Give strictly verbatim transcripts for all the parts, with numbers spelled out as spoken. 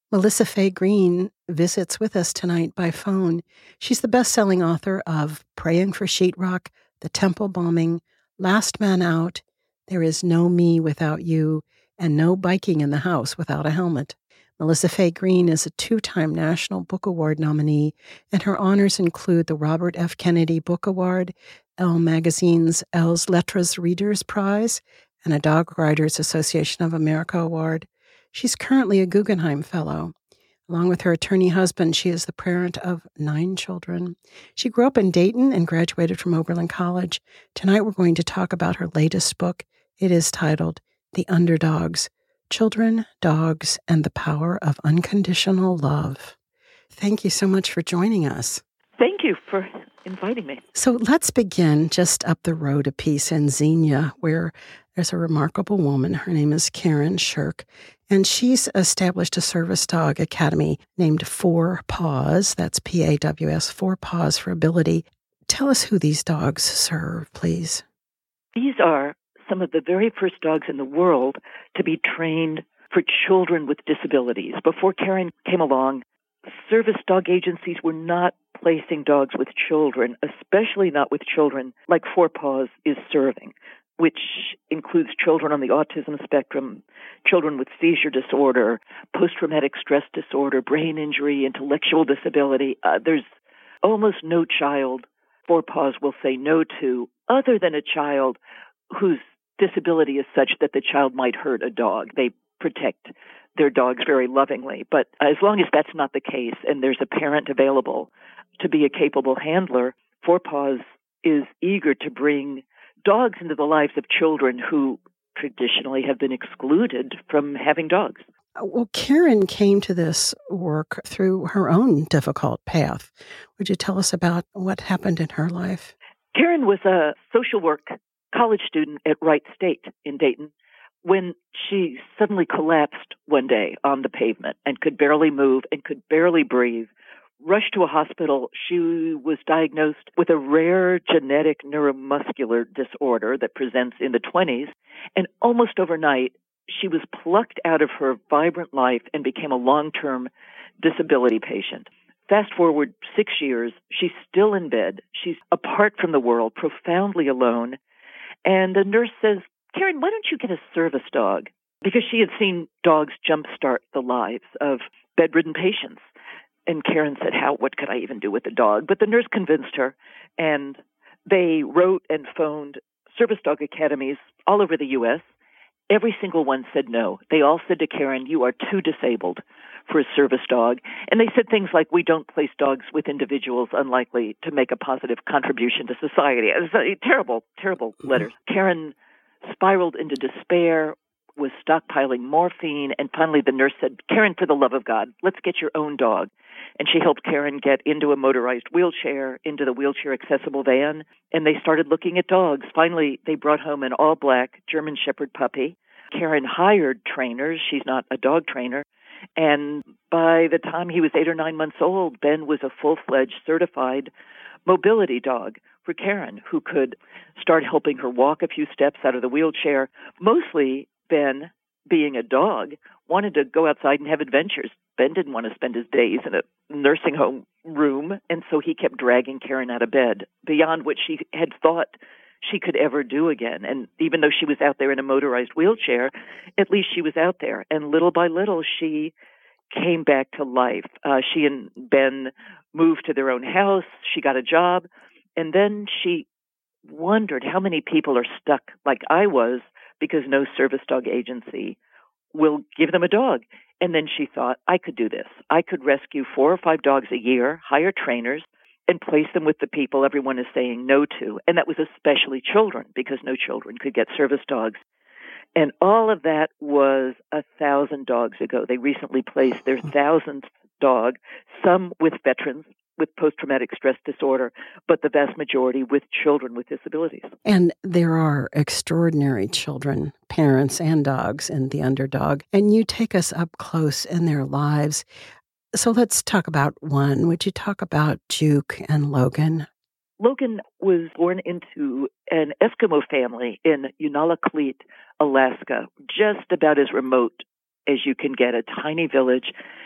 Melissa Fay Green visits with us tonight by phone. She's the best-selling author of Praying for Sheetrock, The Temple Bombing, Last Man Out, There Is No Me Without You, and No Biking in the House Without a Helmet. Melissa Fay Green is a two-time National Book Award nominee, and her honors include the Robert F. Kennedy Book Award, Elle Magazine's Elles Lettres Readers Prize, and a Dog Writers Association of America Award. She's currently a Guggenheim Fellow. Along with her attorney husband, she is the parent of nine children. She grew up in Dayton and graduated from Oberlin College. Tonight we're going to talk about her latest book. It is titled The Underdogs: Children, Dogs, and the Power of Unconditional Love. Thank you so much for joining us. Thank you for inviting me. So let's begin just up the road a piece in Xenia, where there's a remarkable woman. Her name is Karen Shirk, and she's established a service dog academy named Four Paws. That's P A W S, Four Paws for Ability. Tell us who these dogs serve, please. These are some of the very first dogs in the world to be trained for children with disabilities. Before Karen came along, service dog agencies were not placing dogs with children, especially not with children like Four Paws is serving, which includes children on the autism spectrum, children with seizure disorder, post-traumatic stress disorder, brain injury, intellectual disability. Uh, there's almost no child Four Paws will say no to, other than a child whose disability is such that the child might hurt a dog. They protect their dogs very lovingly. But as long as that's not the case and there's a parent available to be a capable handler, Four Paws is eager to bring dogs into the lives of children who traditionally have been excluded from having dogs. Well, Karen came to this work through her own difficult path. Would you tell us about what happened in her life? Karen was a social work college student at Wright State in Dayton when she suddenly collapsed one day on the pavement and could barely move and could barely breathe. Rushed to a hospital, she was diagnosed with a rare genetic neuromuscular disorder that presents in the twenties, and almost overnight, she was plucked out of her vibrant life and became a long-term disability patient. Fast forward six years, she's still in bed. She's apart from the world, profoundly alone, and a nurse says, "Karen, why don't you get a service dog?" Because she had seen dogs jumpstart the lives of bedridden patients. And Karen said, "How? What could I even do with a dog?" But the nurse convinced her, and they wrote and phoned service dog academies all over the U S Every single one said no. They all said to Karen, "You are too disabled for a service dog." And they said things like, "We don't place dogs with individuals unlikely to make a positive contribution to society." It was a terrible, terrible letters. Karen spiraled into despair, was stockpiling morphine, and finally the nurse said, "Karen, for the love of God, let's get your own dog." And she helped Karen get into a motorized wheelchair, into the wheelchair-accessible van, and they started looking at dogs. Finally, they brought home an all-black German Shepherd puppy. Karen hired trainers. She's not a dog trainer. And by the time he was eight or nine months old, Ben was a full-fledged certified mobility dog for Karen, who could start helping her walk a few steps out of the wheelchair. Mostly, Ben, being a dog, wanted to go outside and have adventures. Ben didn't want to spend his days in a nursing home room, and so he kept dragging Karen out of bed beyond what she had thought she could ever do again. And even though she was out there in a motorized wheelchair, at least she was out there. And little by little, she came back to life. Uh, she and Ben moved to their own house. She got a job. And then she wondered how many people are stuck like I was because no service dog agency will give them a dog. And then she thought, I could do this. I could rescue four or five dogs a year, hire trainers, and place them with the people everyone is saying no to. And that was especially children, because no children could get service dogs. And all of that was a thousand dogs ago. They recently placed their thousandth dog, some with veterans with post-traumatic stress disorder, but the vast majority with children with disabilities. And there are extraordinary children, parents and dogs in The Underdog, and you take us up close in their lives. So let's talk about one. Would you talk about Juke and Logan? Logan was born into an Eskimo family in Unalakleet, Alaska, just about as remote as you can get, a tiny village.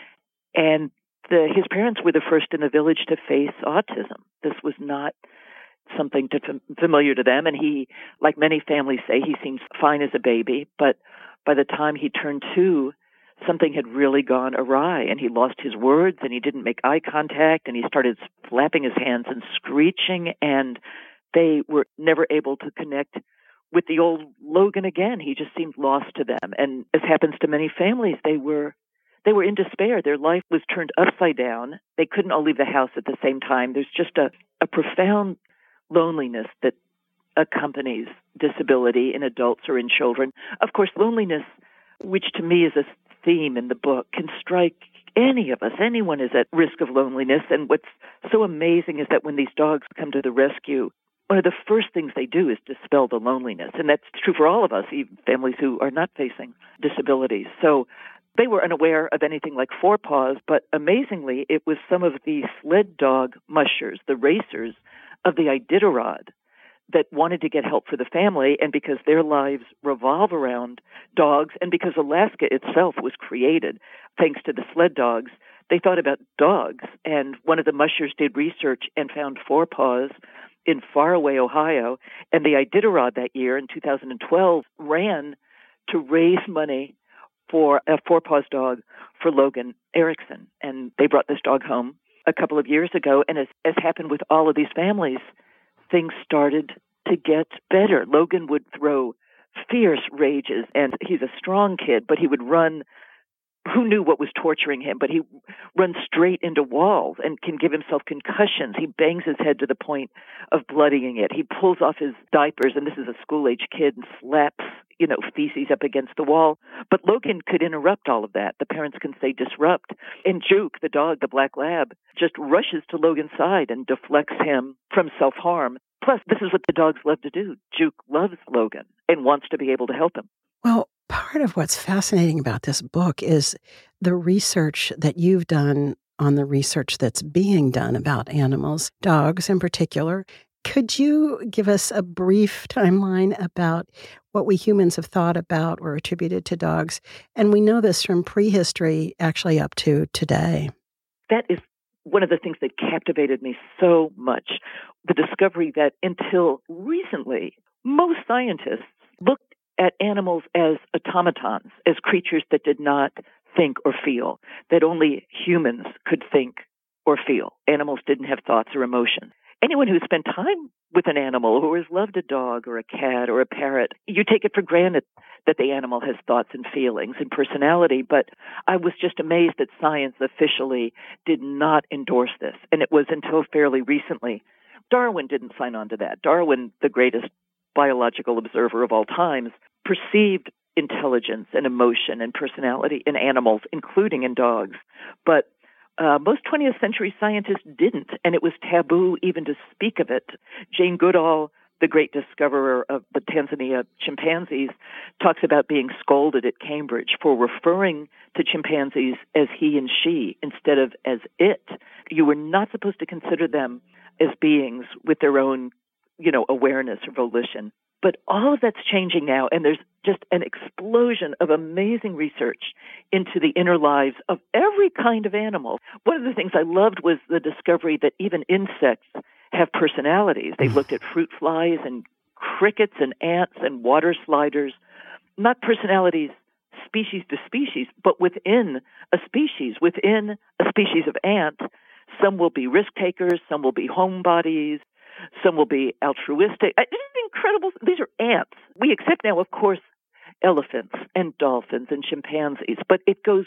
And the, his parents were the first in the village to face autism. This was not something to, familiar to them. And he, like many families say, he seems fine as a baby. But by the time he turned two, something had really gone awry, and he lost his words, and he didn't make eye contact, and he started flapping his hands and screeching, and they were never able to connect with the old Logan again. He just seemed lost to them. And as happens to many families, they were they were in despair. Their life was turned upside down. They couldn't all leave the house at the same time. There's just a, a profound loneliness that accompanies disability in adults or in children. Of course, loneliness, which to me is a theme in the book, can strike any of us. Anyone is at risk of loneliness. And what's so amazing is that when these dogs come to the rescue, one of the first things they do is dispel the loneliness. And that's true for all of us, even families who are not facing disabilities. So they were unaware of anything like Four Paws, but amazingly, it was some of the sled dog mushers, the racers of the Iditarod, that wanted to get help for the family, and because their lives revolve around dogs, and because Alaska itself was created thanks to the sled dogs, they thought about dogs. And one of the mushers did research and found Four Paws in faraway Ohio, and the Iditarod that year in two thousand twelve ran to raise money for a Four Paws dog for Logan Erickson. And they brought this dog home a couple of years ago, and as, as happened with all of these families, things started to get better. Logan would throw fierce rages, and he's a strong kid, but he would run. Who knew what was torturing him? But he runs straight into walls and can give himself concussions. He bangs his head to the point of bloodying it. He pulls off his diapers, and this is a school-age kid, and slaps, you know, feces up against the wall. But Logan could interrupt all of that. The parents can say disrupt. And Juke, the dog, the black lab, just rushes to Logan's side and deflects him from self-harm. Plus, this is what the dogs love to do. Juke loves Logan and wants to be able to help him. Well, part of what's fascinating about this book is the research that you've done on the research that's being done about animals, dogs in particular. Could you give us a brief timeline about what we humans have thought about or attributed to dogs? And we know this from prehistory actually up to today. That is one of the things that captivated me so much, the discovery that until recently, most scientists looked at animals as automatons, as creatures that did not think or feel, that only humans could think or feel. Animals didn't have thoughts or emotions. Anyone who spent time with an animal, who has loved a dog or a cat or a parrot, you take it for granted that the animal has thoughts and feelings and personality. But I was just amazed that science officially did not endorse this. And it was until fairly recently. Darwin didn't sign on to that. Darwin, the greatest biological observer of all times, perceived intelligence and emotion and personality in animals, including in dogs. But uh, most twentieth century scientists didn't, and it was taboo even to speak of it. Jane Goodall, the great discoverer of the Tanzania chimpanzees, talks about being scolded at Cambridge for referring to chimpanzees as he and she instead of as it. You were not supposed to consider them as beings with their own, you know, awareness or volition. But all of that's changing now, and there's just an explosion of amazing research into the inner lives of every kind of animal. One of the things I loved was the discovery that even insects have personalities. They looked at fruit flies and crickets and ants and water sliders, not personalities species to species, but within a species, within a species of ant. Some will be risk takers, some will be homebodies, some will be altruistic. This is incredible. These are ants. We accept now, of course, elephants and dolphins and chimpanzees, but it goes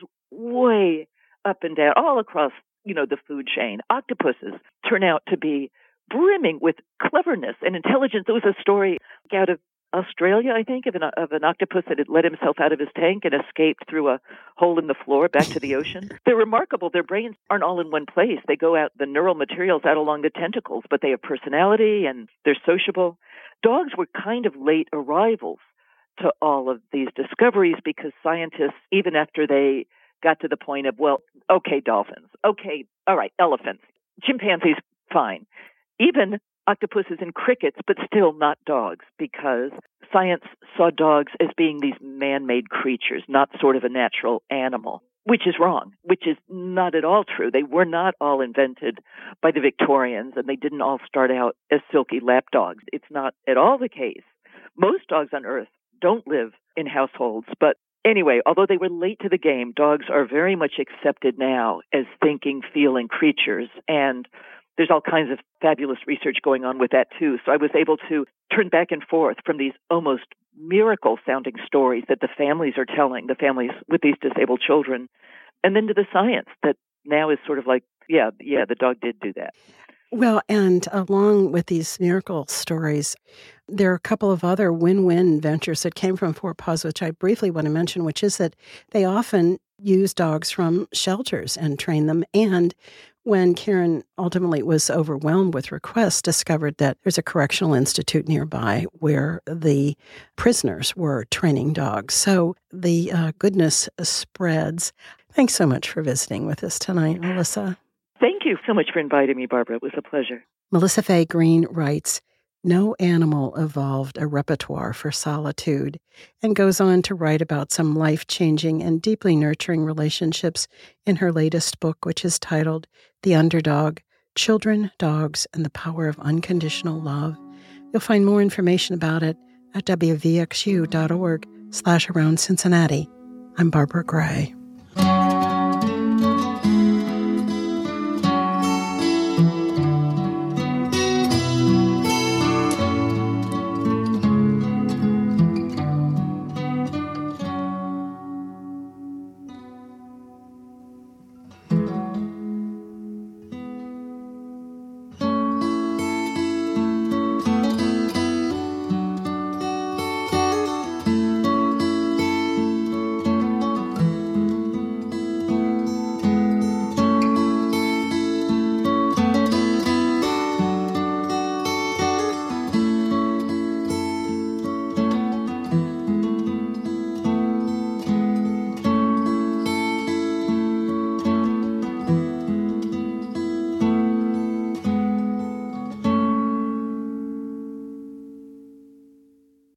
way up and down, all across, you know, the food chain. Octopuses turn out to be brimming with cleverness and intelligence. There was a story out of Australia, I think, of an, of an octopus that had let himself out of his tank and escaped through a hole in the floor back to the ocean. They're remarkable. Their brains aren't all in one place. They go out, the neural materials out along the tentacles, but they have personality and they're sociable. Dogs were kind of late arrivals to all of these discoveries because scientists, even after they got to the point of, well, okay, dolphins, okay, all right, elephants, chimpanzees, fine. Even octopuses and crickets, but still not dogs, because science saw dogs as being these man-made creatures, not sort of a natural animal. which is wrong, which is not at all true. They were not all invented by the Victorians, and they didn't all start out as silky lap dogs. It's not at all the case. Most dogs on Earth don't live in households, but anyway, although they were late to the game, dogs are very much accepted now as thinking, feeling creatures, and there's all kinds of fabulous research going on with that, too. So I was able to turn back and forth from these almost miracle-sounding stories that the families are telling, the families with these disabled children, and then to the science that now is sort of like, yeah, yeah, the dog did do that. Well, and along with these miracle stories, there are a couple of other win-win ventures that came from Fort Paws, which I briefly want to mention, which is that they often use dogs from shelters and train them. And when Karen ultimately was overwhelmed with requests, discovered that there's a correctional institute nearby where the prisoners were training dogs. So the uh, goodness spreads. Thanks so much for visiting with us tonight, Melissa. Thank you so much for inviting me, Barbara. It was a pleasure. Melissa Fay Green writes, "No animal evolved a repertoire for solitude," and goes on to write about some life-changing and deeply nurturing relationships in her latest book, which is titled The Underdog, Children, Dogs, and the Power of Unconditional Love. You'll find more information about it at w v x u dot org slash around Cincinnati. I'm Barbara Gray.